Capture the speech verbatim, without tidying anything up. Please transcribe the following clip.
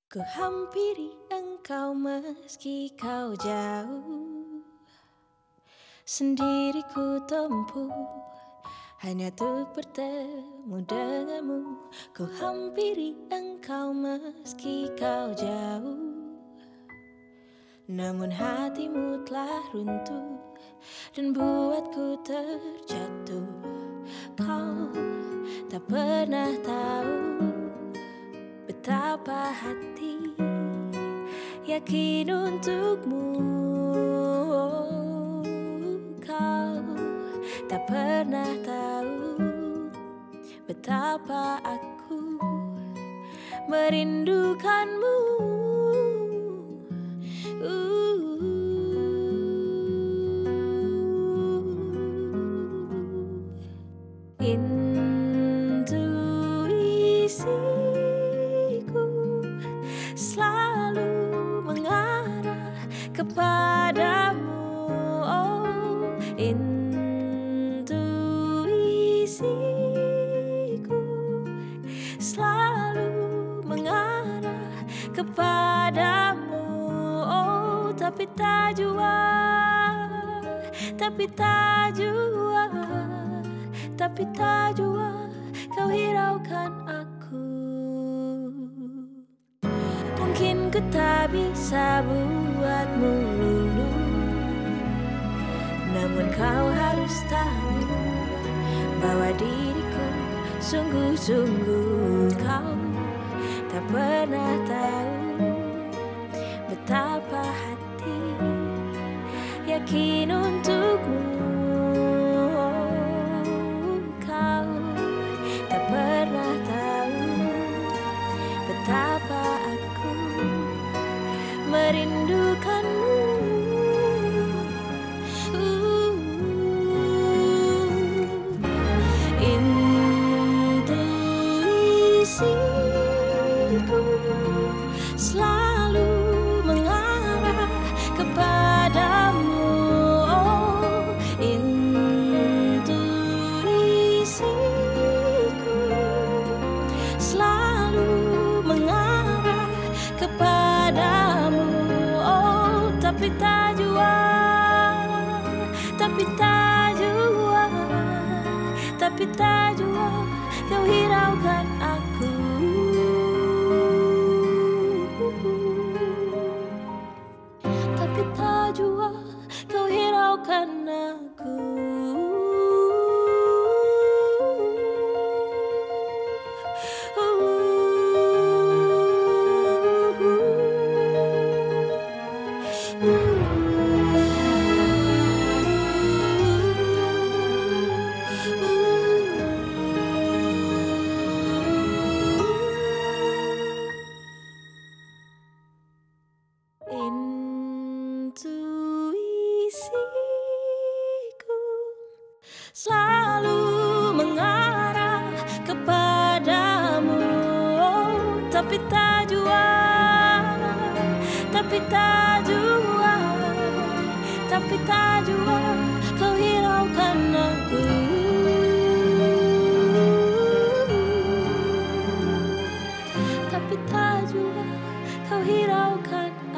Ku hampiri engkau meski kau jauh. Sendiri ku tempuh hanya untuk bertemu denganmu. Ku hampiri engkau meski kau jauh. Namun hatimu telah runtuh dan buatku terjatuh. Kau tak pernah tahu betapa hati yakin untukmu. Kau tak pernah tahu betapa aku merindukanmu. Intuisiku selalu mengarah kepadamu. Oh, intuisiku selalu mengarah kepadamu. Oh, tapi tak jua, tapi tak jua, tapi tak jua kau hiraukan aku. Mungkin ku tak bisa buatmu luluh, namun kau harus tahu bahwa diriku sungguh-sungguh. Kau tak pernah tahu betapa hati yakin untukmu. Kau tak pernah tahu betapa aku merindukanmu. uh, Intuisiku selalu mengarah kepadamu. Oh, intuisiku selalu mengarah kepadamu. Oh, tapi tak jua, tapi tak jua, tapi tak jua kau hiraukan aku. Tapi tak jua kau hiraukan aku. Intuisiku selalu mengarah kepadamu. Oh, tapi tak jua, tapi tak jua, tapi tak jua kau hiraukan aku. Tapi tak jua kau hiraukan